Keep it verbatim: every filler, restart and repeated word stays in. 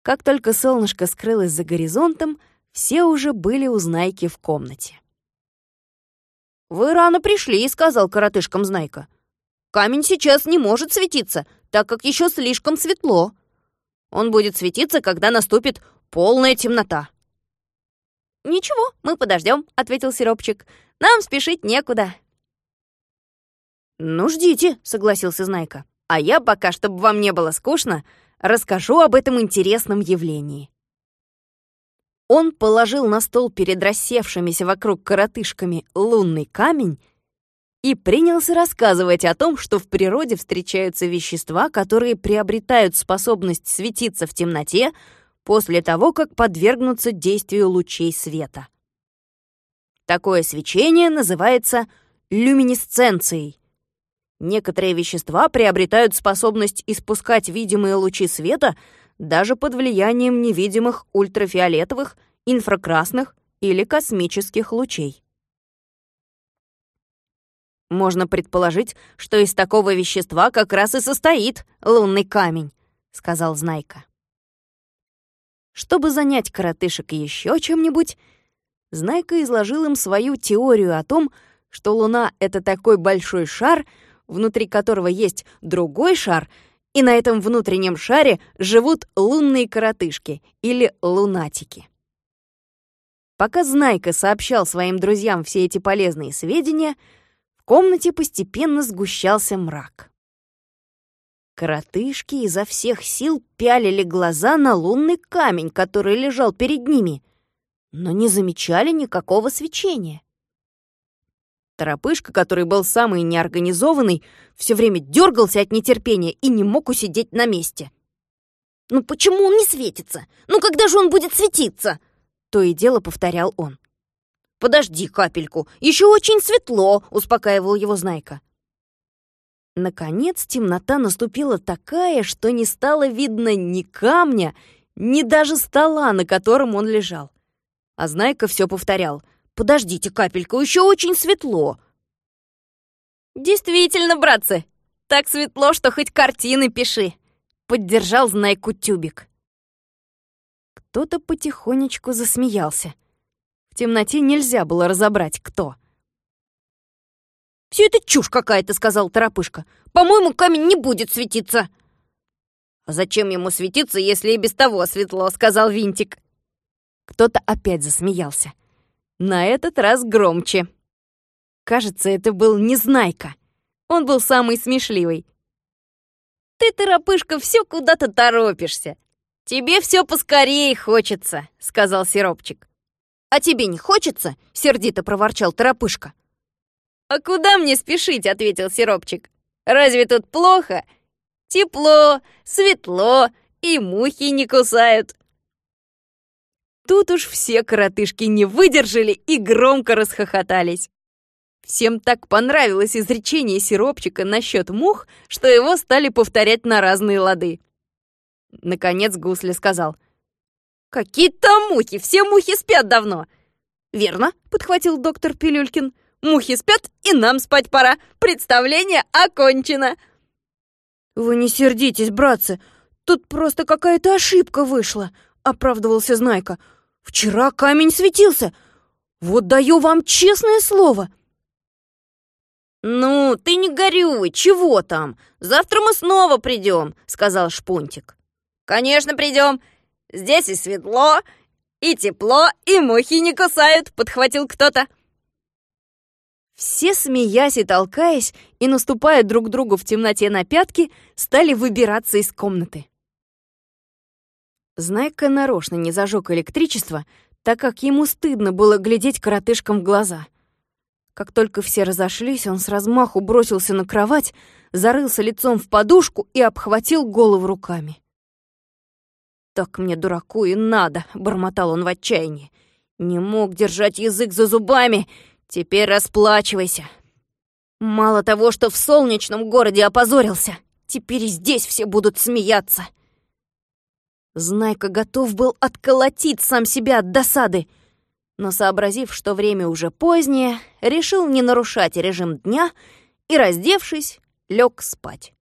Как только солнышко скрылось за горизонтом, все уже были у Знайки в комнате. «Вы рано пришли», — сказал коротышкам Знайка. «Камень сейчас не может светиться, так как еще слишком светло. Он будет светиться, когда наступит полная темнота». «Ничего, мы подождем», — ответил Сиропчик. «Нам спешить некуда». «Ну, ждите», — согласился Знайка. «А я пока, чтобы вам не было скучно, расскажу об этом интересном явлении». Он положил на стол перед рассевшимися вокруг коротышками лунный камень и принялся рассказывать о том, что в природе встречаются вещества, которые приобретают способность светиться в темноте после того, как подвергнутся действию лучей света. Такое свечение называется люминесценцией. Некоторые вещества приобретают способность испускать видимые лучи света даже под влиянием невидимых ультрафиолетовых, инфракрасных или космических лучей. «Можно предположить, что из такого вещества как раз и состоит лунный камень», — сказал Знайка. Чтобы занять коротышек еще чем-нибудь, Знайка изложил им свою теорию о том, что Луна — это такой большой шар, внутри которого есть другой шар, и на этом внутреннем шаре живут лунные коротышки или лунатики. Пока Знайка сообщал своим друзьям все эти полезные сведения, в комнате постепенно сгущался мрак. Коротышки изо всех сил пялили глаза на лунный камень, который лежал перед ними, но не замечали никакого свечения. Торопышка, который был самый неорганизованный, все время дергался от нетерпения и не мог усидеть на месте. «Ну почему он не светится? Ну когда же он будет светиться?» То и дело повторял он. «Подожди капельку, еще очень светло», — успокаивал его Знайка. Наконец темнота наступила такая, что не стало видно ни камня, ни даже стола, на котором он лежал. А Знайка все повторял: «Подождите капельку, еще очень светло». «Действительно, братцы, так светло, что хоть картины пиши», — поддержал Знайку Тюбик. Кто-то потихонечку засмеялся. В темноте нельзя было разобрать, кто. «Все это чушь какая-то», — сказал Торопышка. «По-моему, камень не будет светиться». «А зачем ему светиться, если и без того светло?» — сказал Винтик. Кто-то опять засмеялся. На этот раз громче. Кажется, это был не Знайка. Он был самый смешливый. «Ты, Торопышка, все куда-то торопишься. Тебе все поскорее хочется», — сказал Сиропчик. «А тебе не хочется?» — сердито проворчал Торопышка. «А куда мне спешить?» — ответил Сиропчик. «Разве тут плохо? Тепло, светло, и мухи не кусают». Тут уж все коротышки не выдержали и громко расхохотались. Всем так понравилось изречение Сиропчика насчет мух, что его стали повторять на разные лады. Наконец Гусля сказал: «Какие там мухи? Все мухи спят давно». «Верно», — подхватил доктор Пилюлькин. «Мухи спят, и нам спать пора. Представление окончено». «Вы не сердитесь, братцы, тут просто какая-то ошибка вышла», — оправдывался Знайка. «Вчера камень светился. Вот даю вам честное слово». «Ну, ты не горюй, чего там? Завтра мы снова придем», — сказал Шпунтик. «Конечно, придем. Здесь и светло, и тепло, и мухи не кусают», — подхватил кто-то. Все, смеясь и толкаясь, и наступая друг другу в темноте на пятки, стали выбираться из комнаты. Знайка нарочно не зажег электричество, так как ему стыдно было глядеть коротышкам в глаза. Как только все разошлись, он с размаху бросился на кровать, зарылся лицом в подушку и обхватил голову руками. «Так мне, дураку, и надо», — бормотал он в отчаянии. «Не мог держать язык за зубами. Теперь расплачивайся. Мало того, что в солнечном городе опозорился, теперь и здесь все будут смеяться». Знайка готов был отколотить сам себя от досады, но, сообразив, что время уже позднее, решил не нарушать режим дня и, раздевшись, лег спать.